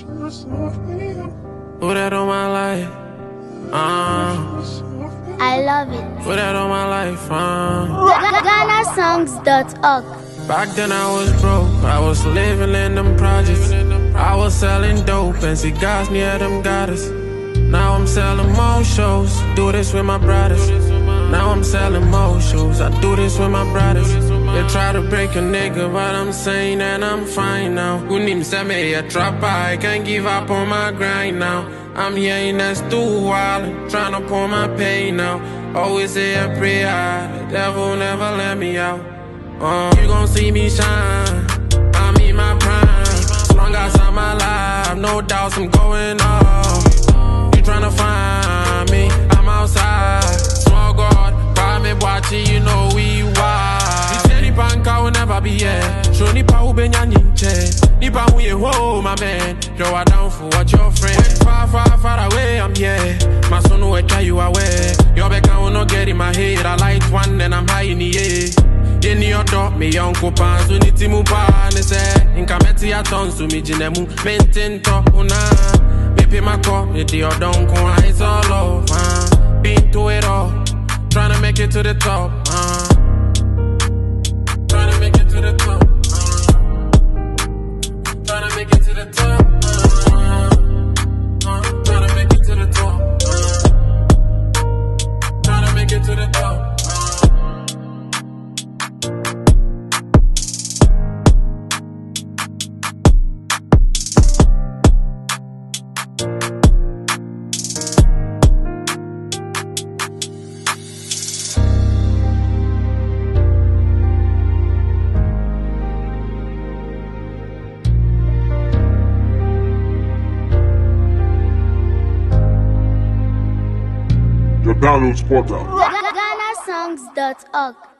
Put that on my life. I love it. Put that on my life. GhanaSongs.org. Back then I was broke. I was living in them projects. I was selling dope and cigars near them goddess. Now I'm selling more shows. Do this with my brothers. Now I'm selling more shows. I do this with my brothers. They try to break a nigga, but I'm saying that I'm fine now. Who names me a trapper? I can't give up on my grind now. I'm here in that stool wild, trying to pour my pain now. Always say a prayer, the devil never let me out. You gon' see me shine, I'm in my prime. As long as I'm alive, no doubts I'm going off. You tryna find me, I'm outside. Small God, call me watching, you know we wild. Nipa will never be here. Show nipa who be nyanyiche. Nipa who you hold, my man. Throw her down for what your friend. Far, far, far away, I'm here. My son will tell you away. Your back will not get in my head. I light one and I'm high in the air. In your door, me uncle pants, we need to move on. They say, in Kameti, I turn to me, Jinemu, maintain top, una. Me pay my call, me deal don't go, it's all over. Been to it all, trying to make it to the top, trying to make it to the top, trying to make it to the top, trying to make it to the top, trying to make it to the top. The Downloads Portal. GhanaSongs.org.